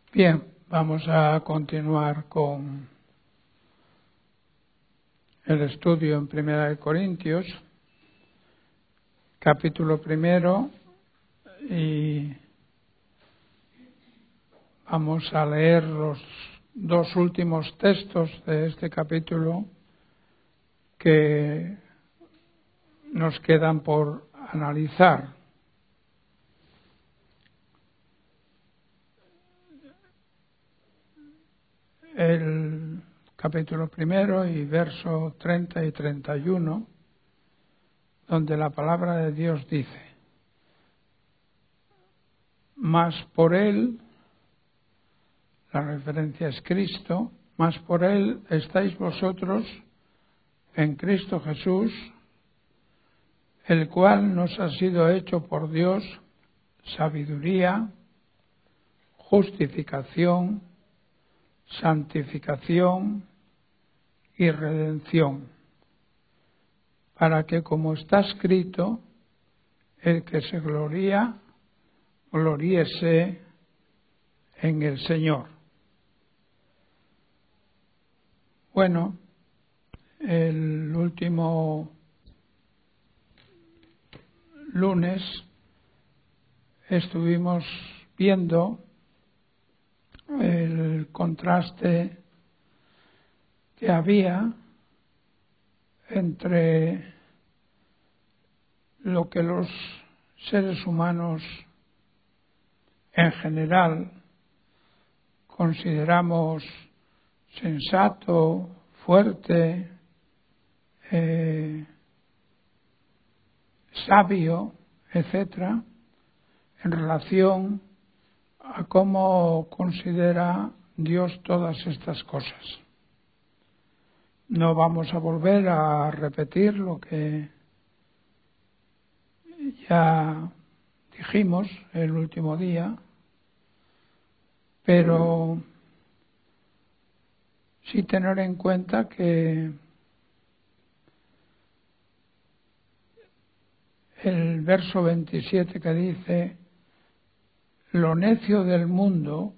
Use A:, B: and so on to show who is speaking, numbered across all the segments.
A: Bien, vamos a continuar con el estudio en Primera de Corintios, capítulo 1, y vamos a leer los dos últimos textos de este capítulo que nos quedan por analizar. El capítulo 1 y verso 30 y 31, donde la palabra de Dios dice: mas por él, la referencia es Cristo, mas por él estáis vosotros en Cristo Jesús, el cual nos ha sido hecho por Dios sabiduría, justificación, santificación y redención, para que, como está escrito, el que se gloría, gloríese en el Señor. Bueno, el último lunes estuvimos viendo el contraste que había entre lo que los seres humanos en general consideramos sensato, fuerte, sabio, etcétera, en relación a cómo considera Dios todas estas cosas. No vamos a volver a repetir lo que ya dijimos el último día, pero sí tener en cuenta que el verso 27 que dice: lo necio del mundo,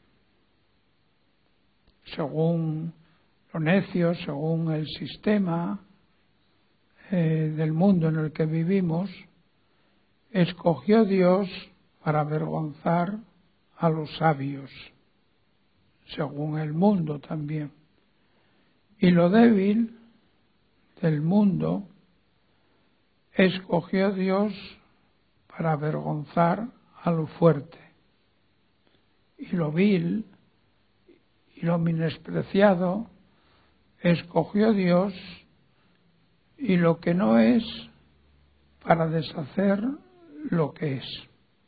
A: según lo necio, según el sistema del mundo en el que vivimos, escogió Dios para avergonzar a los sabios, según el mundo también. Y lo débil del mundo escogió Dios para avergonzar a lo fuerte. Y lo vil y lo menospreciado escogió Dios, y lo que no es, para deshacer lo que es,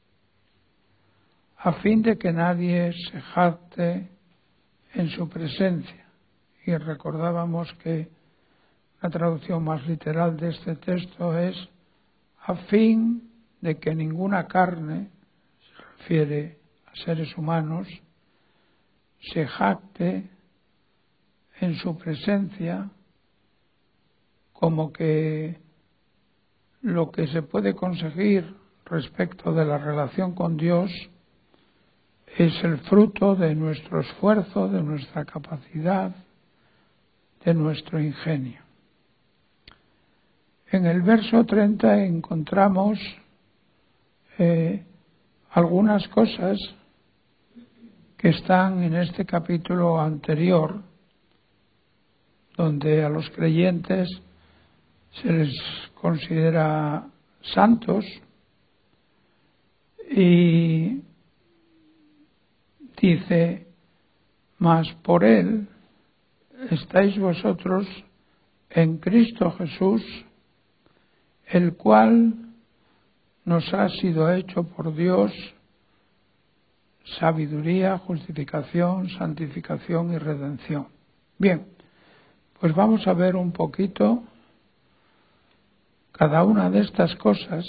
A: a fin de que nadie se jacte en su presencia. Y recordábamos que la traducción más literal de este texto es: a fin de que ninguna carne, se refiere a seres humanos, se jacte en su presencia, como que lo que se puede conseguir respecto de la relación con Dios es el fruto de nuestro esfuerzo, de nuestra capacidad, de nuestro ingenio. En el verso 30 encontramos algunas cosas que están en este capítulo anterior, donde a los creyentes se les considera santos, y dice: mas por él estáis vosotros en Cristo Jesús, el cual nos ha sido hecho por Dios sabiduría, justificación, santificación y redención. Bien, pues vamos a ver un poquito cada una de estas cosas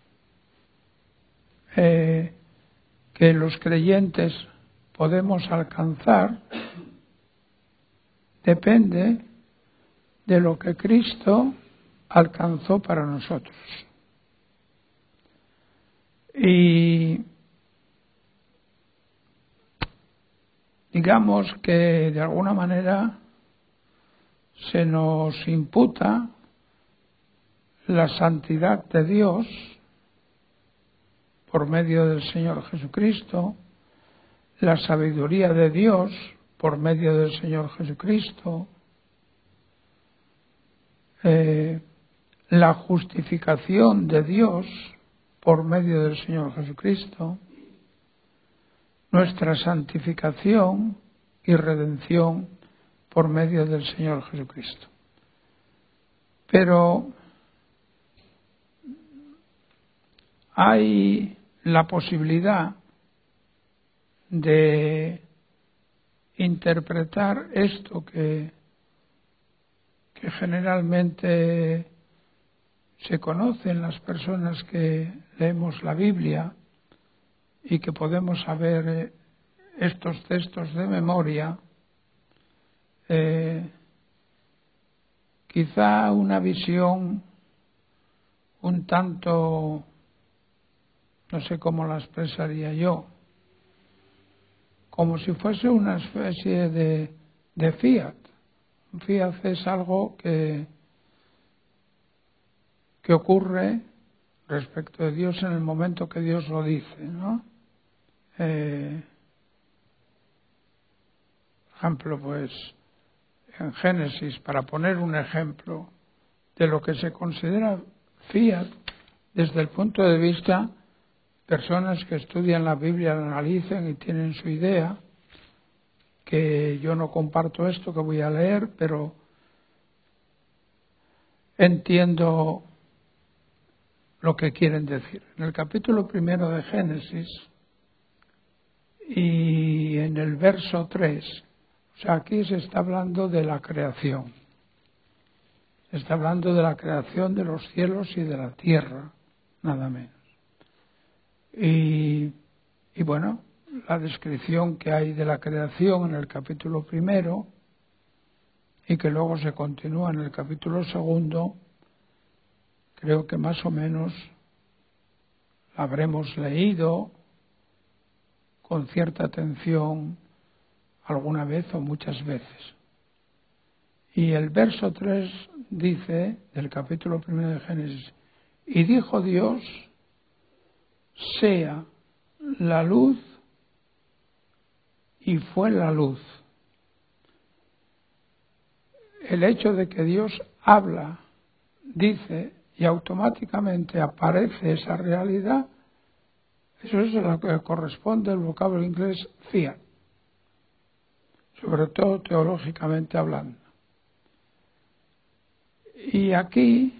A: que los creyentes podemos alcanzar. Depende de lo que Cristo alcanzó para nosotros. Y digamos que de alguna manera se nos imputa la santidad de Dios por medio del Señor Jesucristo, la sabiduría de Dios por medio del Señor Jesucristo, la justificación de Dios por medio del Señor Jesucristo, nuestra santificación y redención por medio del Señor Jesucristo. Pero hay la posibilidad de interpretar esto que generalmente se conoce en las personas que leemos la Biblia y que podemos saber estos textos de memoria, quizá una visión un tanto, no sé cómo la expresaría yo, como si fuese una especie de fiat. Un fiat es algo que ocurre respecto de Dios en el momento que Dios lo dice, ¿no? Por ejemplo, pues en Génesis, para poner un ejemplo de lo que se considera fiat desde el punto de vista, personas que estudian la Biblia, la analicen y tienen su idea, que yo no comparto esto que voy a leer, pero entiendo lo que quieren decir. En el capítulo 1 de Génesis y en el verso 3, o sea, aquí se está hablando de la creación. Se está hablando de la creación de los cielos y de la tierra, nada menos. Y bueno, la descripción que hay de la creación en el capítulo 1 y que luego se continúa en el capítulo 2, creo que más o menos la habremos leído con cierta atención alguna vez o muchas veces. Y el verso 3 dice, del capítulo 1 de Génesis, y dijo Dios, sea la luz, y fue la luz. El hecho de que Dios habla, dice, y automáticamente aparece esa realidad, eso es a lo que corresponde al vocablo inglés fiat, sobre todo teológicamente hablando. Y aquí,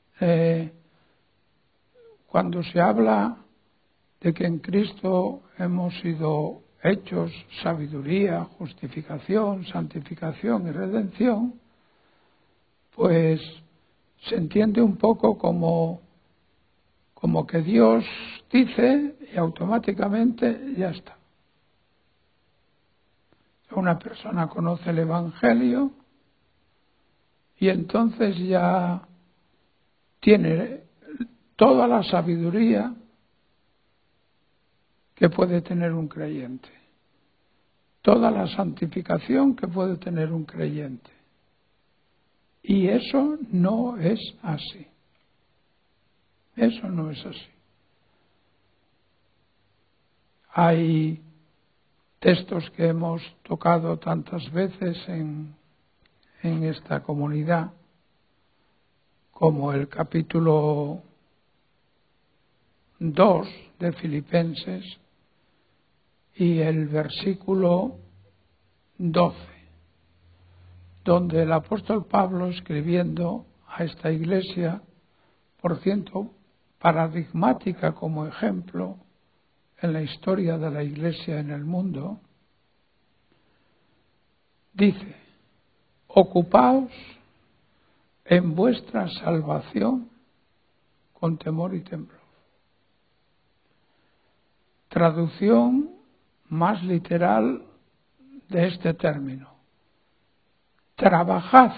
A: cuando se habla de que en Cristo hemos sido hechos sabiduría, justificación, santificación y redención, pues se entiende un poco como que Dios dice y automáticamente ya está. Una persona conoce el Evangelio y entonces ya tiene toda la sabiduría que puede tener un creyente, toda la santificación que puede tener un creyente. Y eso no es así. Eso no es así. Hay textos que hemos tocado tantas veces en esta comunidad, como el capítulo 2 de Filipenses y el versículo 12, donde el apóstol Pablo, escribiendo a esta iglesia, por cierto, paradigmática como ejemplo en la historia de la iglesia en el mundo, dice, ocupaos en vuestra salvación con temor y temblor. Traducción más literal de este término. Trabajad,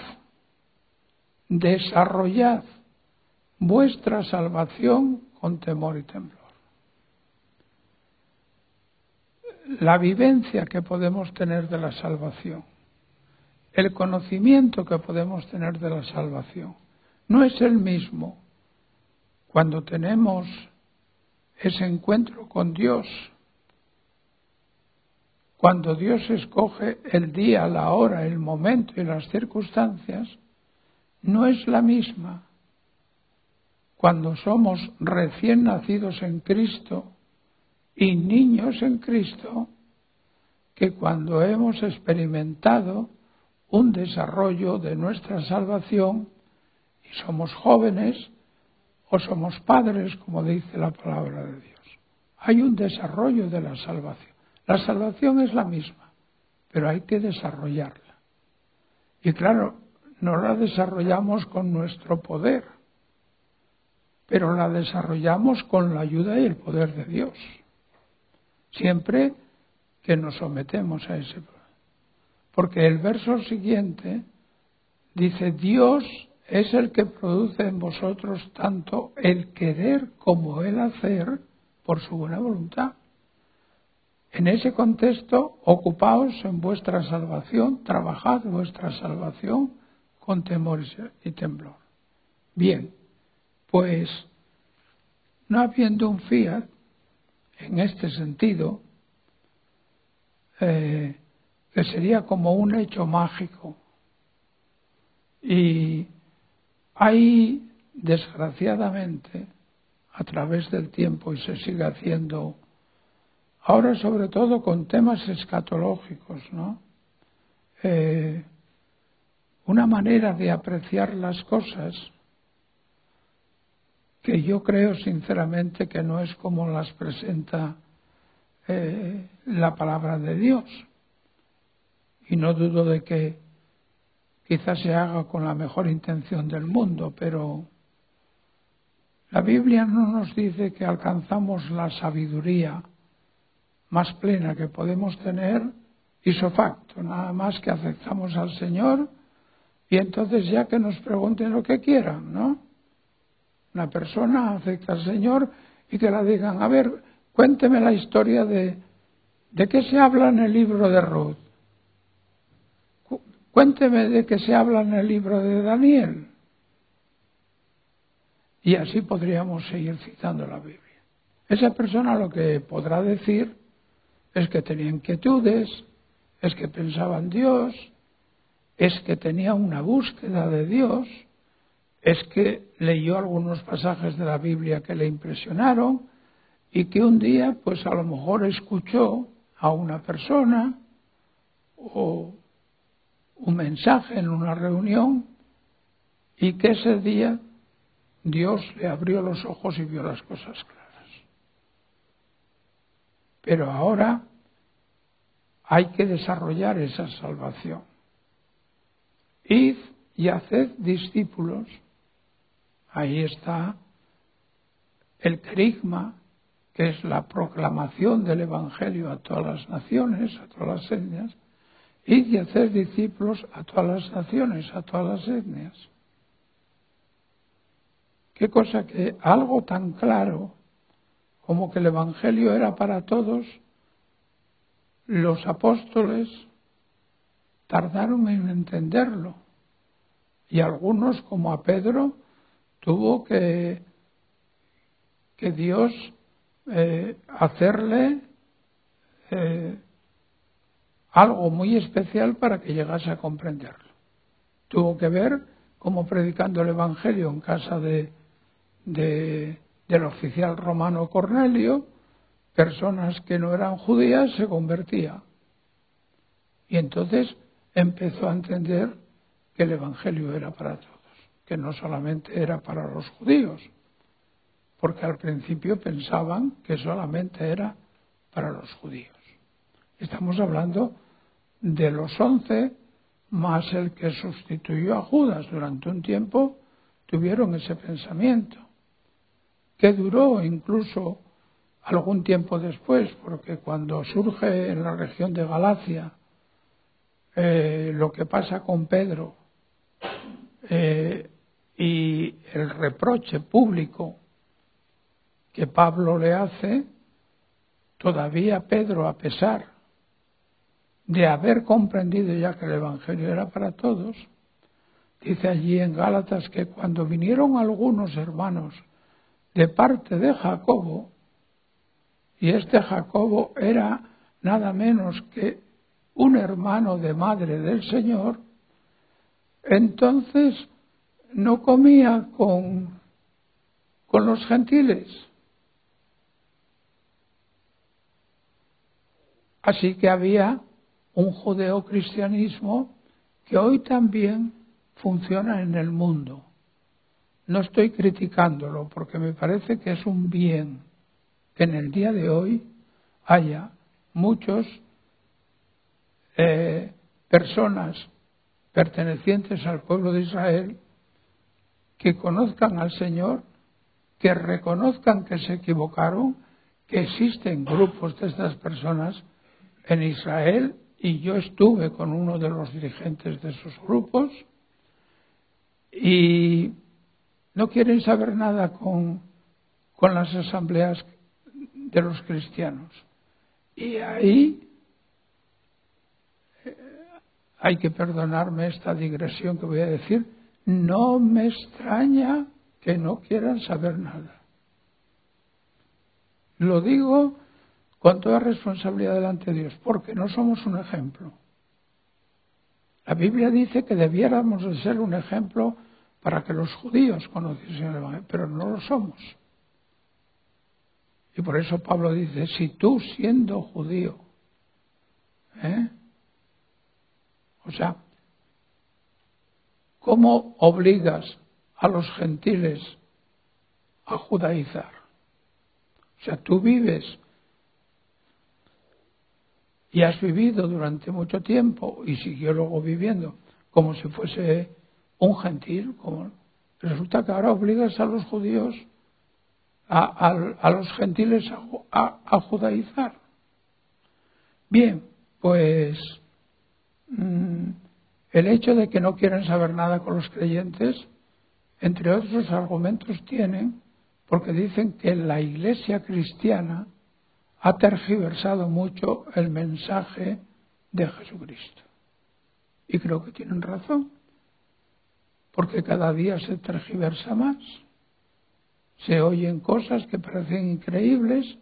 A: desarrollad vuestra salvación con temor y temblor. la vivencia que podemos tener de la salvación, el conocimiento que podemos tener de la salvación, no es el mismo cuando tenemos ese encuentro con Dios, cuando Dios escoge el día, la hora, el momento y las circunstancias, no es la misma cuando somos recién nacidos en Cristo y niños en Cristo, que cuando hemos experimentado un desarrollo de nuestra salvación y somos jóvenes o somos padres, como dice la palabra de Dios. Hay un desarrollo de la salvación. La salvación es la misma, pero hay que desarrollarla. Y claro, no la desarrollamos con nuestro poder, pero la desarrollamos con la ayuda y el poder de Dios. Siempre que nos sometemos a ese poder. Porque el verso siguiente dice, Dios es el que produce en vosotros tanto el querer como el hacer por su buena voluntad. En ese contexto, ocupaos en vuestra salvación, trabajad vuestra salvación con temor y temblor. Bien, pues no habiendo un fiat en este sentido, que sería como un hecho mágico, y hay, desgraciadamente, a través del tiempo, y se sigue haciendo ahora sobre todo con temas escatológicos, ¿no? Una manera de apreciar las cosas que yo creo sinceramente que no es como las presenta la palabra de Dios. Y no dudo de que quizás se haga con la mejor intención del mundo, pero la Biblia no nos dice que alcanzamos la sabiduría más plena que podemos tener ipso facto, nada más que aceptamos al Señor y entonces ya que nos pregunten lo que quieran, ¿no? Una persona acepta al Señor y que la digan, a ver, cuénteme la historia de qué se habla en el libro de Ruth. Cuénteme de qué se habla en el libro de Daniel. Y así podríamos seguir citando la Biblia. Esa persona lo que podrá decir es que tenía inquietudes, es que pensaba en Dios, es que tenía una búsqueda de Dios, es que leyó algunos pasajes de la Biblia que le impresionaron y que un día, pues a lo mejor escuchó a una persona o un mensaje en una reunión y que ese día Dios le abrió los ojos y vio las cosas claras. Pero ahora hay que desarrollar esa salvación. Id y haced discípulos. Ahí está el querigma, que es la proclamación del Evangelio a todas las naciones, a todas las etnias. Id y haced discípulos a todas las naciones, a todas las etnias. Qué cosa que algo tan claro como que el Evangelio era para todos, los apóstoles tardaron en entenderlo. Y algunos, como a Pedro, tuvo que Dios hacerle algo muy especial para que llegase a comprenderlo. Tuvo que ver cómo predicando el Evangelio en casa del oficial romano Cornelio, personas que no eran judías se convertían. Y entonces empezó a entender que el Evangelio era para todos, que no solamente era para los judíos, porque al principio pensaban que solamente era para los judíos. Estamos hablando de los 11 más el que sustituyó a Judas. Durante un tiempo tuvieron ese pensamiento, que duró incluso algún tiempo después, porque cuando surge en la región de Galacia lo que pasa con Pedro y el reproche público que Pablo le hace, todavía Pedro, a pesar de haber comprendido ya que el Evangelio era para todos, dice allí en Gálatas que cuando vinieron algunos hermanos de parte de Jacobo, y este Jacobo era nada menos que un hermano de madre del Señor, entonces no comía con los gentiles. Así que había un judeocristianismo que hoy también funciona en el mundo. No estoy criticándolo porque me parece que es un bien que en el día de hoy haya muchos personas pertenecientes al pueblo de Israel que conozcan al Señor, que reconozcan que se equivocaron, que existen grupos de estas personas en Israel, y yo estuve con uno de los dirigentes de esos grupos, y no quieren saber nada con las asambleas de los cristianos. Y ahí hay que perdonarme esta digresión que voy a decir, no me extraña que no quieran saber nada. Lo digo con toda responsabilidad delante de Dios, porque no somos un ejemplo. La Biblia dice que debiéramos de ser un ejemplo para que los judíos conociesen el Evangelio, pero no lo somos. Y por eso Pablo dice, si tú siendo judío, o sea, ¿cómo obligas a los gentiles a judaizar? O sea, tú vives y has vivido durante mucho tiempo y siguió luego viviendo como si fuese un gentil. Resulta que ahora obligas a los judíos, a los gentiles a judaizar. Bien, pues el hecho de que no quieran saber nada con los creyentes, entre otros argumentos tienen, porque dicen que la Iglesia cristiana ha tergiversado mucho el mensaje de Jesucristo. Y creo que tienen razón, porque cada día se tergiversa más. Se oyen cosas que parecen increíbles,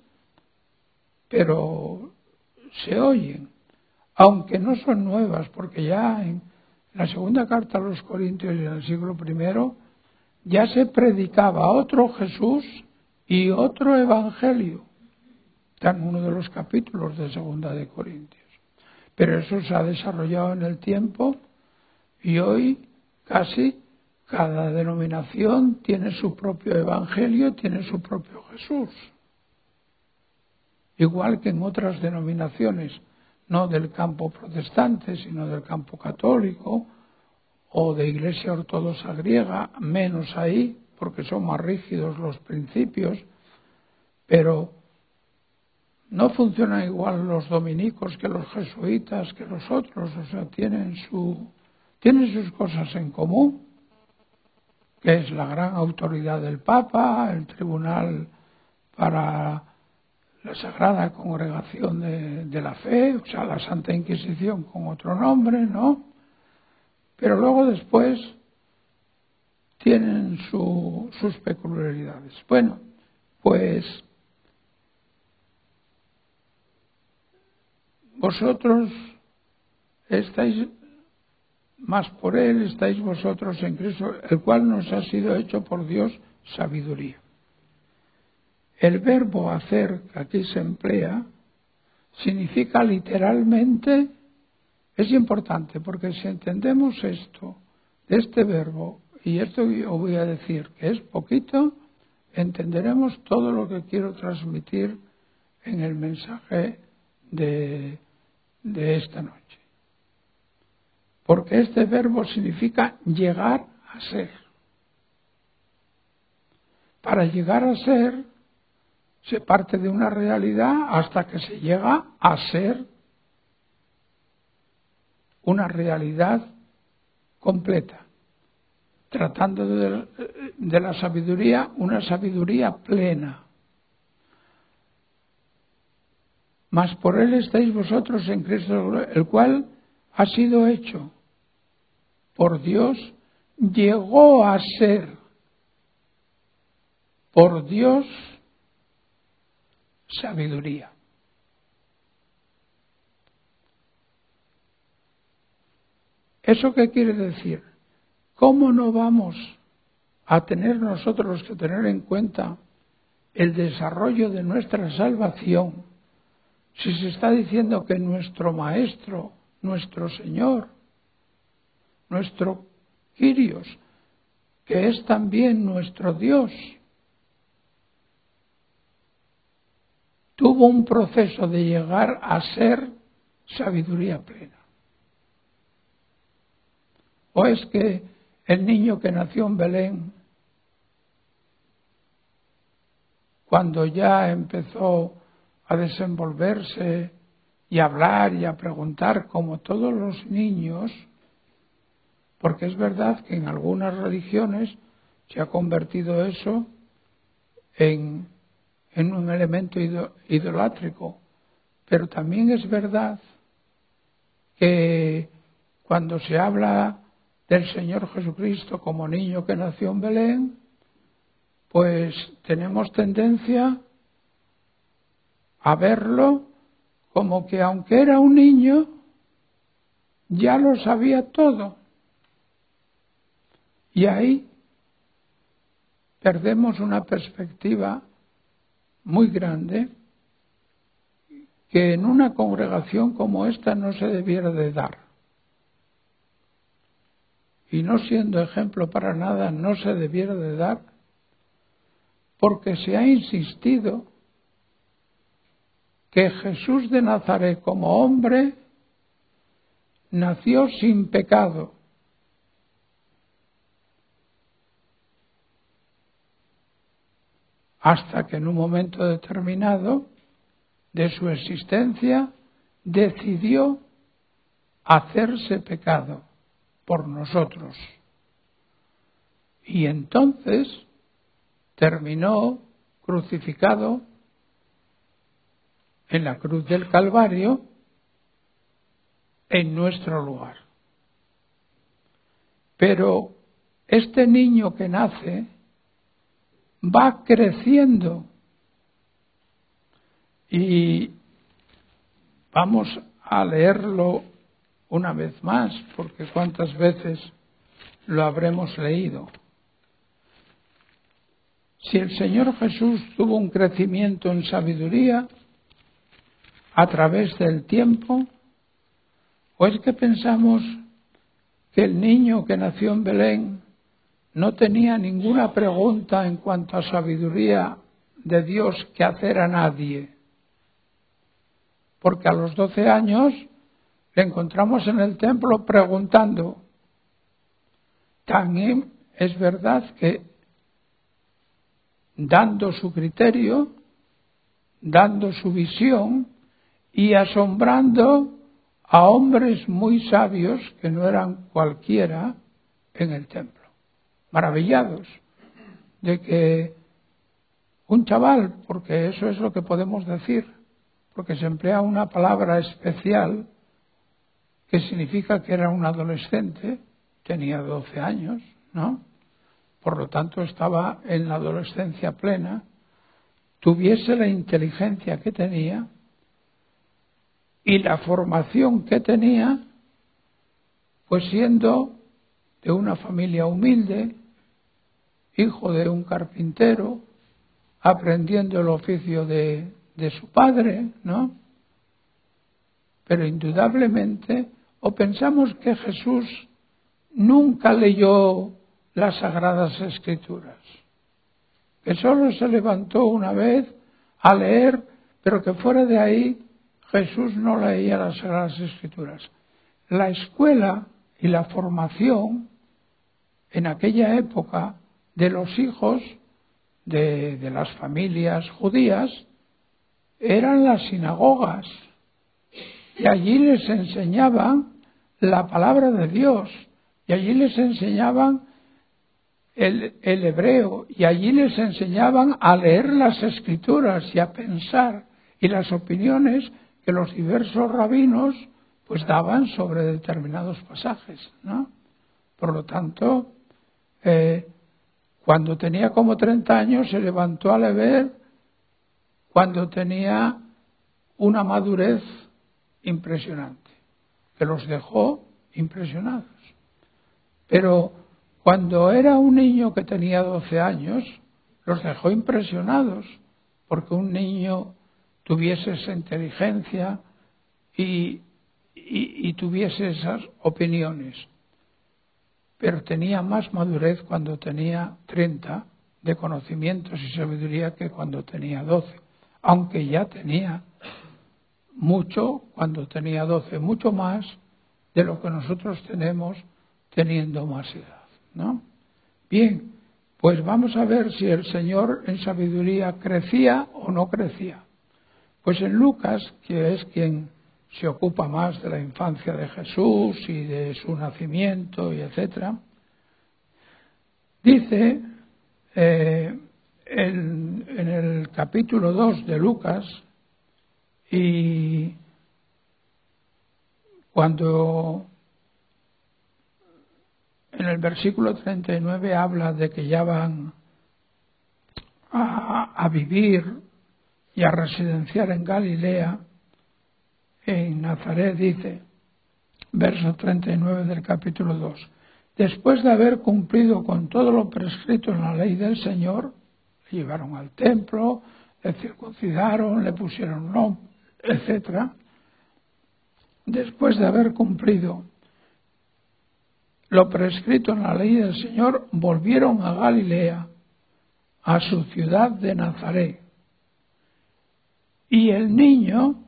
A: pero se oyen, aunque no son nuevas, porque ya en la segunda carta a los Corintios y en el siglo I ya se predicaba otro Jesús y otro Evangelio. Está en uno de los capítulos de Segunda de Corintios. Pero eso se ha desarrollado en el tiempo y hoy casi cada denominación tiene su propio Evangelio, tiene su propio Jesús. Igual que en otras denominaciones, no del campo protestante, sino del campo católico o de Iglesia Ortodoxa griega, menos ahí, porque son más rígidos los principios, pero no funcionan igual los dominicos que los jesuitas, que los otros, o sea, tienen sus cosas en común, que es la gran autoridad del Papa, el Tribunal para la Sagrada Congregación de la Fe, o sea, la Santa Inquisición con otro nombre, ¿no? Pero luego después tienen sus peculiaridades. Bueno, pues vosotros estáis más por Él, estáis vosotros en Cristo, el cual nos ha sido hecho por Dios sabiduría. El verbo hacer que aquí se emplea significa literalmente, es importante porque si entendemos esto, de este verbo, y esto os voy a decir que es poquito, entenderemos todo lo que quiero transmitir en el mensaje de esta noche. Porque este verbo significa llegar a ser. Para llegar a ser, se parte de una realidad hasta que se llega a ser una realidad completa, tratando de la sabiduría, una sabiduría plena. mas por él estáis vosotros en Cristo, el cual ha sido hecho por Dios, llegó a ser por Dios sabiduría. ¿Eso qué quiere decir? ¿Cómo no vamos a tener nosotros que tener en cuenta el desarrollo de nuestra salvación si se está diciendo que nuestro Maestro, nuestro Señor, nuestro Kyrios, que es también nuestro Dios, tuvo un proceso de llegar a ser sabiduría plena? ¿O es que el niño que nació en Belén, cuando ya empezó a desenvolverse y a hablar y a preguntar como todos los niños, porque es verdad que en algunas religiones se ha convertido eso en un elemento idolátrico, pero también es verdad que cuando se habla del Señor Jesucristo como niño que nació en Belén, pues tenemos tendencia a verlo como que aunque era un niño, ya lo sabía todo. Y ahí perdemos una perspectiva muy grande que en una congregación como esta no se debiera de dar. Y no siendo ejemplo para nada, no se debiera de dar, porque se ha insistido que Jesús de Nazaret como hombre nació sin pecado. Hasta que en un momento determinado de su existencia decidió hacerse pecado por nosotros. Y entonces terminó crucificado en la cruz del Calvario en nuestro lugar. Pero este niño que nace va creciendo y vamos a leerlo una vez más, porque cuántas veces lo habremos leído. Si el Señor Jesús tuvo un crecimiento en sabiduría a través del tiempo, ¿o es que pensamos que el niño que nació en Belén no tenía ninguna pregunta en cuanto a sabiduría de Dios que hacer a nadie? Porque a los 12 años le encontramos en el templo preguntando. También es verdad que dando su criterio, dando su visión y asombrando a hombres muy sabios que no eran cualquiera en el templo, maravillados de que un chaval, porque eso es lo que podemos decir, porque se emplea una palabra especial que significa que era un adolescente, tenía 12 años, ¿no? Por lo tanto estaba en la adolescencia plena, tuviese la inteligencia que tenía y la formación que tenía, pues siendo de una familia humilde, hijo de un carpintero, aprendiendo el oficio de su padre, ¿no? Pero indudablemente, o pensamos que Jesús nunca leyó las Sagradas Escrituras, que solo se levantó una vez a leer, pero que fuera de ahí Jesús no leía las Sagradas Escrituras. La escuela y la formación en aquella época de los hijos de las familias judías eran las sinagogas, y allí les enseñaban la palabra de Dios, y allí les enseñaban el hebreo, y allí les enseñaban a leer las Escrituras y a pensar, y las opiniones que los diversos rabinos pues daban sobre determinados pasajes, ¿no? Por lo tanto, cuando tenía como 30 años se levantó a leer cuando tenía una madurez impresionante, que los dejó impresionados. Pero cuando era un niño que tenía 12 años, los dejó impresionados, porque un niño tuviese esa inteligencia y tuviese esas opiniones. Pero tenía más madurez cuando tenía 30 de conocimientos y sabiduría que cuando tenía 12, aunque ya tenía mucho cuando tenía 12, mucho más de lo que nosotros tenemos teniendo más edad, ¿no? Bien, pues vamos a ver si el Señor en sabiduría crecía o no crecía. Pues en Lucas, que es quien se ocupa más de la infancia de Jesús y de su nacimiento y etcétera, dice en el capítulo 2 de Lucas, y cuando en el versículo 39 habla de que ya van a vivir y a residenciar en Galilea, en Nazaret dice, verso 39 del capítulo 2, después de haber cumplido con todo lo prescrito en la ley del Señor, le llevaron al templo, le circuncidaron, le pusieron nombre, etcétera. Después de haber cumplido lo prescrito en la ley del Señor, volvieron a Galilea, a su ciudad de Nazaret. Y el niño,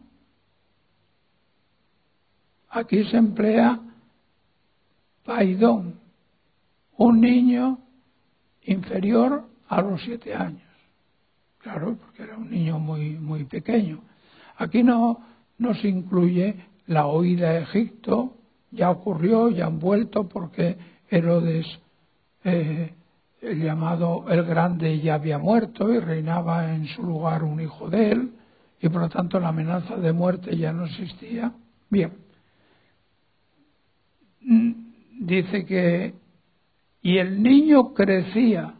A: aquí se emplea paidón, un niño inferior a los 7 años. Claro, porque era un niño muy pequeño. Aquí no se incluye la huida a Egipto, ya ocurrió, ya han vuelto, porque Herodes, el llamado el Grande, ya había muerto y reinaba en su lugar un hijo de él, y por lo tanto la amenaza de muerte ya no existía. Bien, dice que, y el niño crecía,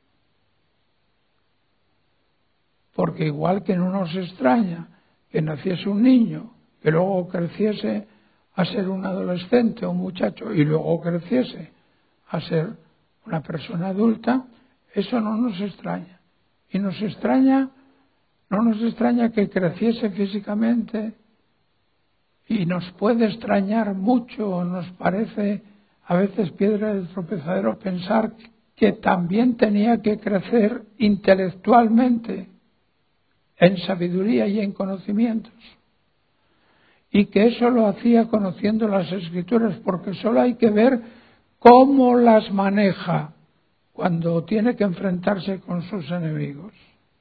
A: porque igual que no nos extraña que naciese un niño, que luego creciese a ser un adolescente o un muchacho y luego creciese a ser una persona adulta, eso no nos extraña. Y no nos extraña que creciese físicamente, y nos puede extrañar mucho, nos parece a veces piedra de tropezadero pensar que también tenía que crecer intelectualmente, en sabiduría y en conocimientos, y que eso lo hacía conociendo las Escrituras, porque solo hay que ver cómo las maneja cuando tiene que enfrentarse con sus enemigos.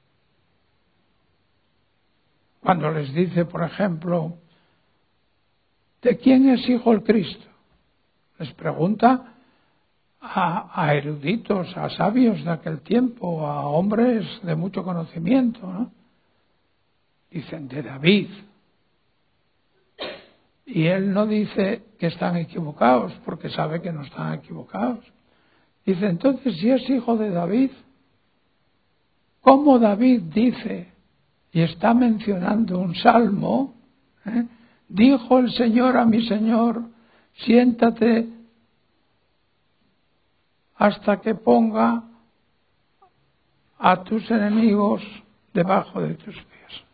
A: Cuando les dice, por ejemplo, ¿de quién es hijo el Cristo? Les pregunta a eruditos, a sabios de aquel tiempo, a hombres de mucho conocimiento, ¿no? Dicen, de David. Y él no dice que están equivocados, porque sabe que no están equivocados. Dice, entonces, si es hijo de David, ¿cómo David dice, y está mencionando un salmo, dijo el Señor a mi Señor, siéntate hasta que ponga a tus enemigos debajo de tus pies?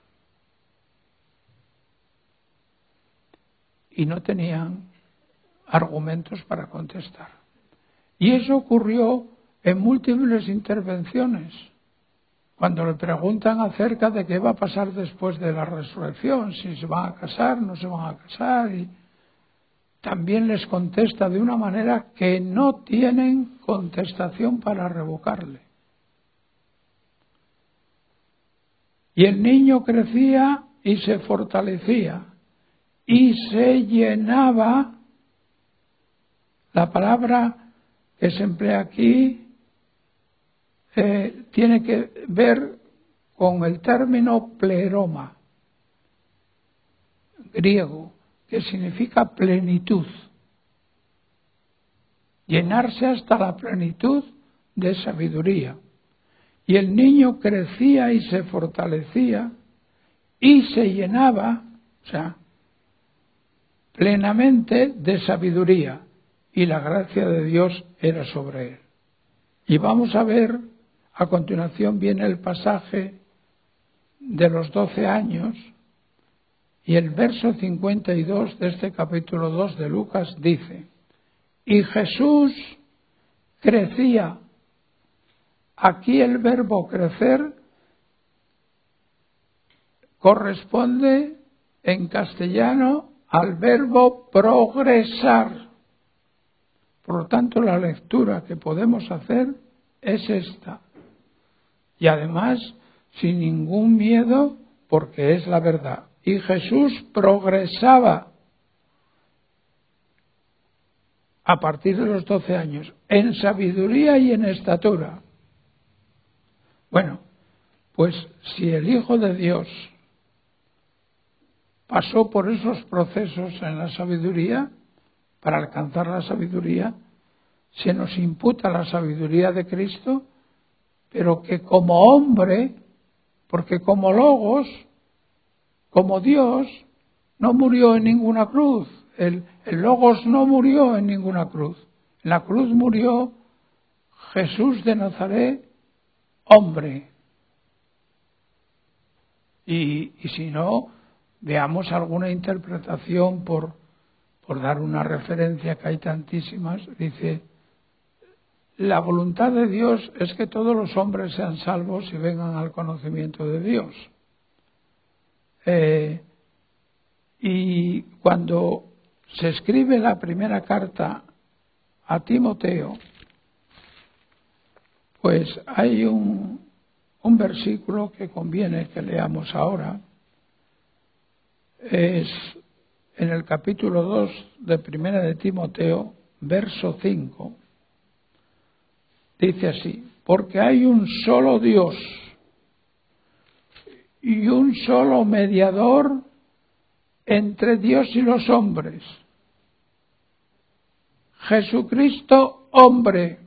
A: Y no tenían argumentos para contestar. Y eso ocurrió en múltiples intervenciones. Cuando le preguntan acerca de qué va a pasar después de la resurrección, si se van a casar, no se van a casar, y también les contesta de una manera que no tienen contestación para revocarle. Y el niño crecía y se fortalecía y se llenaba. La palabra que se emplea aquí tiene que ver con el término pleroma. griego que significa plenitud. Llenarse hasta la plenitud de sabiduría. Y el niño crecía y se fortalecía y se llenaba, o sea, plenamente de sabiduría, y la gracia de Dios era sobre él. Y vamos a ver, a continuación viene el pasaje de los 12 años, y el verso 52 de este capítulo 2 de Lucas dice: y Jesús crecía. Aquí el verbo crecer corresponde en castellano al verbo progresar. Por lo tanto, la lectura que podemos hacer es esta. Y además, sin ningún miedo, porque es la verdad. Y Jesús progresaba a partir de los 12 años, en sabiduría y en estatura. Bueno, pues si el Hijo de Dios pasó por esos procesos en la sabiduría, para alcanzar la sabiduría, se nos imputa la sabiduría de Cristo, pero que como hombre, porque como Logos, como Dios, no murió en ninguna cruz. El Logos no murió en ninguna cruz. En la cruz murió Jesús de Nazaret, hombre. Y si no, veamos alguna interpretación por dar una referencia, que hay tantísimas. Dice: la voluntad de Dios es que todos los hombres sean salvos y vengan al conocimiento de Dios. Y cuando se escribe la primera carta a Timoteo, pues hay un versículo que conviene que leamos ahora. Es en el capítulo 2 de Primera de Timoteo, verso 5. Dice así: porque hay un solo Dios y un solo mediador entre Dios y los hombres, Jesucristo hombre.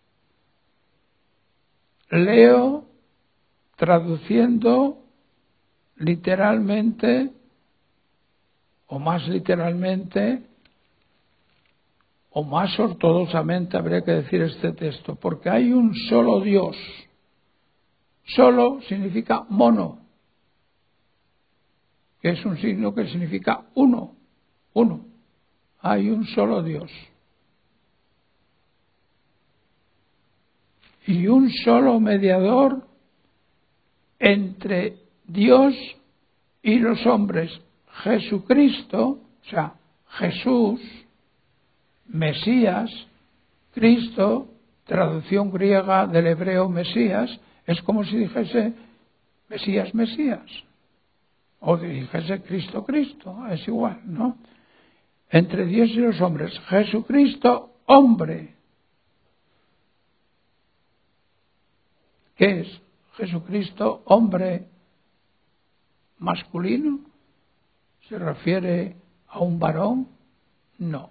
A: Leo traduciendo literalmente, o más literalmente, o más ortodoxamente habría que decir este texto: porque hay un solo Dios. Solo significa mono, que es un signo que significa uno. Hay un solo Dios. Y un solo mediador entre Dios y los hombres, Jesucristo, o sea, Jesús, Mesías, Cristo, traducción griega del hebreo Mesías, es como si dijese Mesías, o dijese Cristo, es igual, ¿no? Entre Dios y los hombres, Jesucristo, hombre. ¿Qué es Jesucristo, hombre masculino? ¿Se refiere a un varón? No.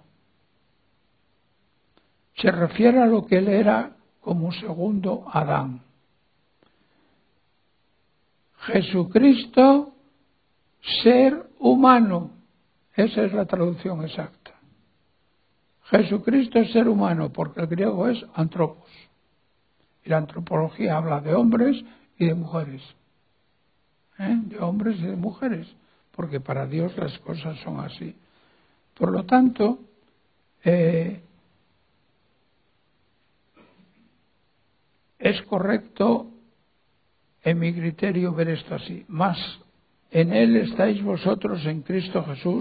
A: Se refiere a lo que él era como segundo Adán. Jesucristo, ser humano. Esa es la traducción exacta. Jesucristo es ser humano, porque el griego es antropos. Y la antropología habla de hombres y de mujeres. De hombres y de mujeres, porque para Dios las cosas son así. Por lo tanto, es correcto en mi criterio ver esto así. Mas en Él estáis vosotros, en Cristo Jesús,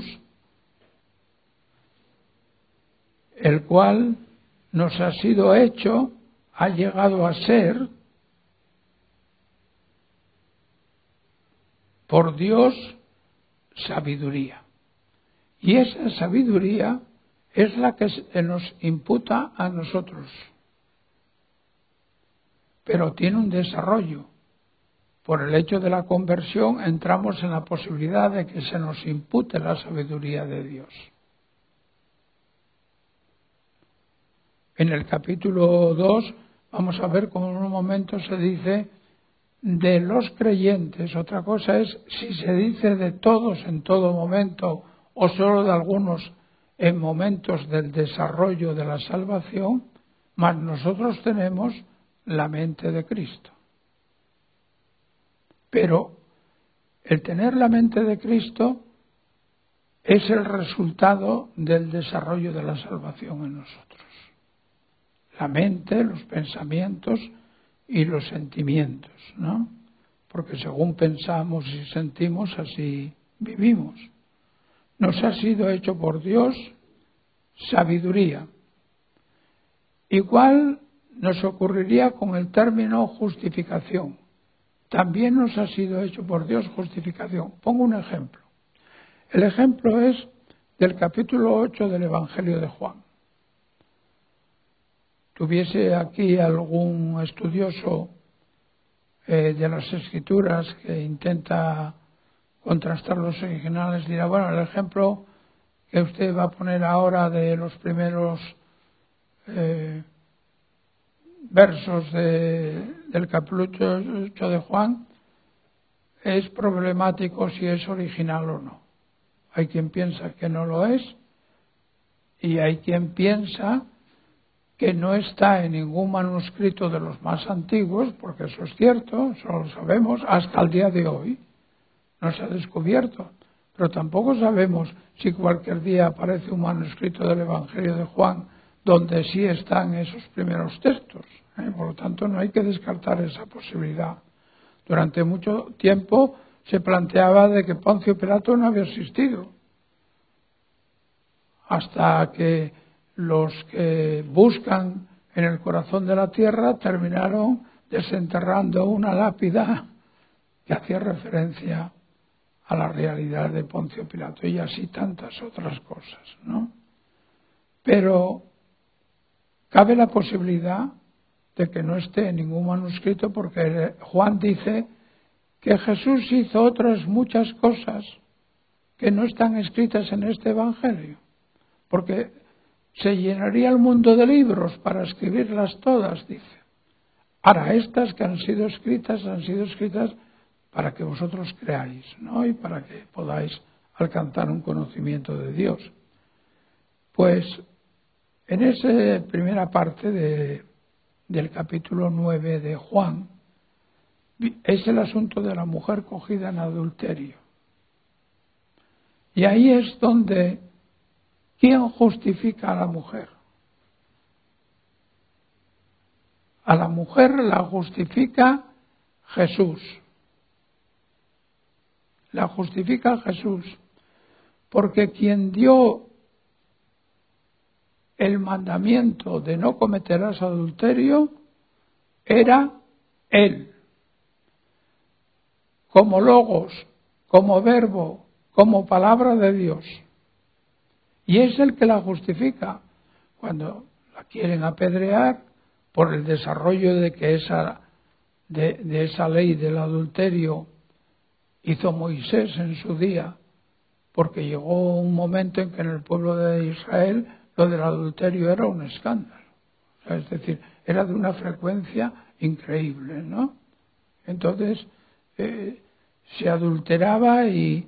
A: el cual nos ha sido hecho, ha llegado a ser, por Dios, sabiduría. Y esa sabiduría es la que se nos imputa a nosotros. Pero tiene un desarrollo. por el hecho de la conversión entramos en la posibilidad de que se nos impute la sabiduría de Dios. En el capítulo 2 vamos a ver cómo en un momento se dice de los creyentes. Otra cosa es si se dice de todos en todo momento o solo de algunos en momentos del desarrollo de la salvación, mas nosotros tenemos la mente de Cristo. Pero el tener la mente de Cristo es el resultado del desarrollo de la salvación en nosotros. La mente, los pensamientos y los sentimientos, ¿no? Porque según pensamos y sentimos, así vivimos. Nos ha sido hecho por Dios sabiduría. Igual nos ocurriría con el término justificación. También nos ha sido hecho por Dios justificación. Pongo un ejemplo. El ejemplo es del capítulo 8 del Evangelio de Juan. Tuviese aquí algún estudioso de las Escrituras que intenta contrastar los originales, dirá, bueno, el ejemplo que usted va a poner ahora de los primeros versos del capítulo 8 de Juan es problemático si es original o no. Hay quien piensa que no lo es y hay quien piensa que no está en ningún manuscrito de los más antiguos, porque eso es cierto, eso lo sabemos, hasta el día de hoy no se ha descubierto, pero tampoco sabemos si cualquier día aparece un manuscrito del Evangelio de Juan donde sí están esos primeros textos, por lo tanto no hay que descartar esa posibilidad. Durante mucho tiempo se planteaba de que Poncio Pilato no había existido, hasta que los que buscan en el corazón de la tierra terminaron desenterrando una lápida que hacía referencia a la realidad de Poncio Pilato y así tantas otras cosas, ¿no? Pero cabe la posibilidad de que no esté en ningún manuscrito porque Juan dice que Jesús hizo otras muchas cosas que no están escritas en este Evangelio, porque se llenaría el mundo de libros para escribirlas todas, dice. Ahora, estas que han sido escritas para que vosotros creáis, ¿no? Y para que podáis alcanzar un conocimiento de Dios. Pues, en esa primera parte del capítulo 9 de Juan, es el asunto de la mujer cogida en adulterio. Y ahí es donde ¿quién justifica a la mujer? A la mujer la justifica Jesús. La justifica Jesús. Porque quien dio el mandamiento de no cometerás adulterio era Él. Como logos, como verbo, como palabra de Dios. Y es el que la justifica. Cuando la quieren apedrear por el desarrollo de que de esa ley del adulterio hizo Moisés en su día, porque llegó un momento en que en el pueblo de Israel lo del adulterio era un escándalo. O sea, es decir, era de una frecuencia increíble, ¿no? Entonces, se adulteraba y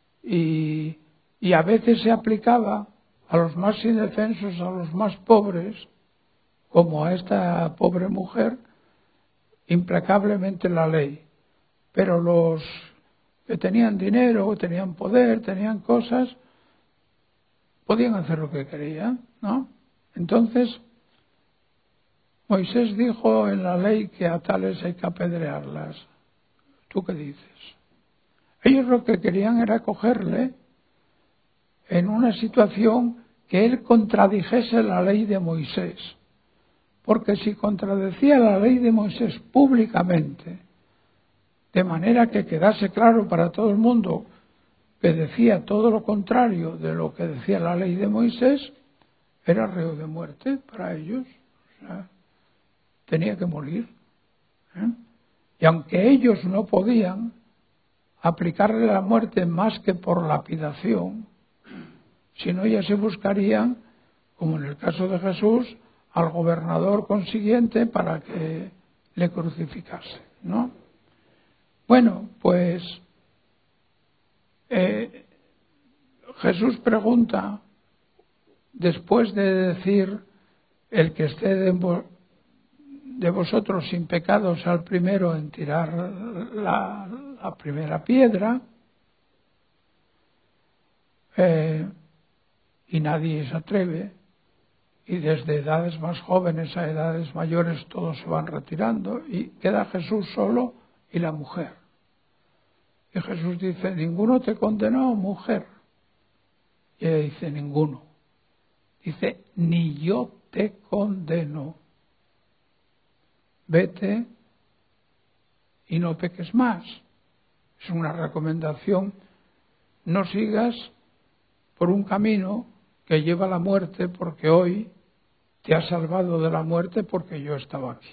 A: a veces se aplicaba a los más indefensos, a los más pobres, como a esta pobre mujer, implacablemente la ley. Pero los que tenían dinero, tenían poder, tenían cosas, podían hacer lo que querían, ¿no? Entonces, Moisés dijo en la ley que a tales hay que apedrearlas. ¿Tú qué dices? Ellos lo que querían era cogerle en una situación que él contradijese la ley de Moisés. Porque si contradecía la ley de Moisés públicamente, de manera que quedase claro para todo el mundo que decía todo lo contrario de lo que decía la ley de Moisés, era reo de muerte para ellos. O sea, tenía que morir. Y aunque ellos no podían aplicarle la muerte más que por lapidación, sino ya se buscarían, como en el caso de Jesús, al gobernador consiguiente para que le crucificase, ¿no? Bueno, pues Jesús pregunta, después de decir, el que esté de vosotros sin pecado sea el primero en tirar la primera piedra, y nadie se atreve, y desde edades más jóvenes a edades mayores todos se van retirando, y queda Jesús solo y la mujer. Y Jesús dice, ¿ninguno te condenó, mujer? Y ella dice, ninguno. Dice, ni yo te condeno. Vete y no peques más. Es una recomendación. No sigas por un camino que lleva a la muerte, porque hoy te has salvado de la muerte porque yo estaba aquí.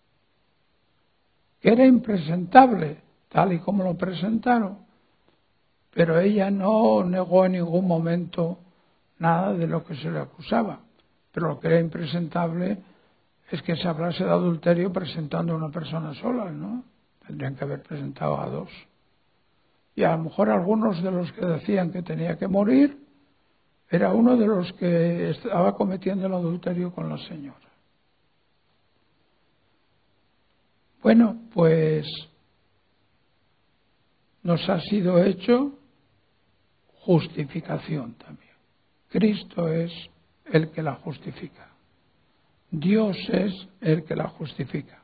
A: Que era impresentable, tal y como lo presentaron, pero ella no negó en ningún momento nada de lo que se le acusaba. Pero lo que era impresentable es que se hablase de adulterio presentando a una persona sola, ¿no? Tendrían que haber presentado a dos. Y a lo mejor algunos de los que decían que tenía que morir era uno de los que estaba cometiendo el adulterio con la señora. Bueno, pues nos ha sido hecho justificación también. Cristo es el que la justifica. Dios es el que la justifica.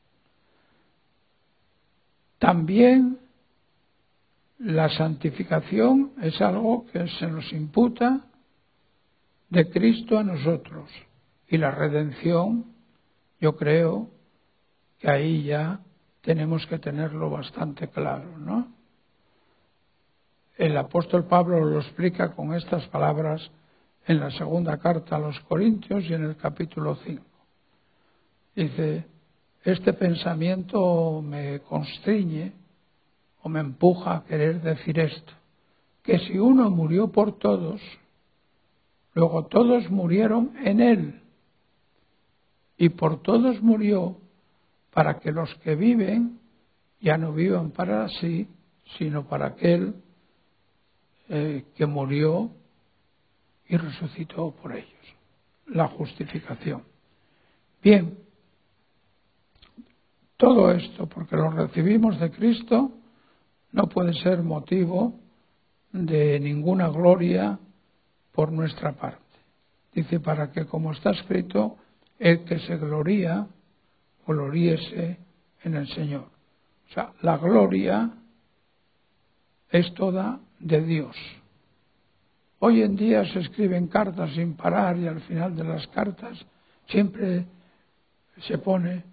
A: También la santificación es algo que se nos imputa de Cristo a nosotros. Y la redención, yo creo que ahí ya tenemos que tenerlo bastante claro, ¿no? El apóstol Pablo lo explica con estas palabras en la segunda carta a los Corintios y en el capítulo 5. Dice, este pensamiento me constriñe o me empuja a querer decir esto, que si uno murió por todos, luego todos murieron en él, y por todos murió para que los que viven ya no vivan para sí, sino para aquel que murió y resucitó por ellos. La justificación. Bien, todo esto, porque lo recibimos de Cristo, no puede ser motivo de ninguna gloria por nuestra parte. Dice, para que, como está escrito, el que se gloría, gloríese en el Señor. O sea, la gloria es toda de Dios. Hoy en día se escriben cartas sin parar y al final de las cartas siempre se pone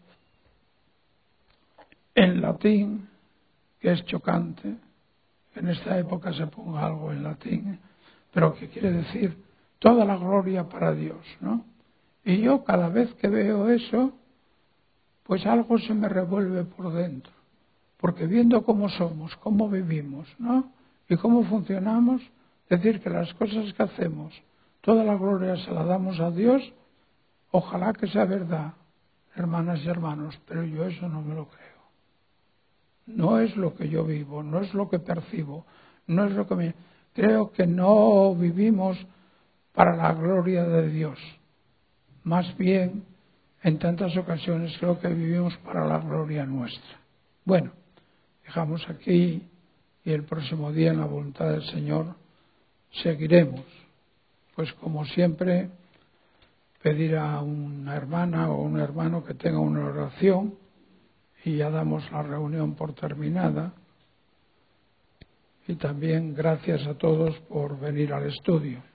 A: en latín, que es chocante, que en esta época se ponga algo en latín, pero que quiere decir toda la gloria para Dios, ¿no? Y yo cada vez que veo eso, pues algo se me revuelve por dentro, porque viendo cómo somos, cómo vivimos, ¿no? Y cómo funcionamos, decir que las cosas que hacemos, toda la gloria se la damos a Dios, ojalá que sea verdad, hermanas y hermanos, pero yo eso no me lo creo. No es lo que yo vivo, no es lo que percibo, no es lo que me... Creo que no vivimos para la gloria de Dios. Más bien, en tantas ocasiones creo que vivimos para la gloria nuestra. Bueno, dejamos aquí y el próximo día, en la voluntad del Señor, seguiremos. Pues como siempre, pedir a una hermana o un hermano que tenga una oración y ya damos la reunión por terminada. Y también gracias a todos por venir al estudio.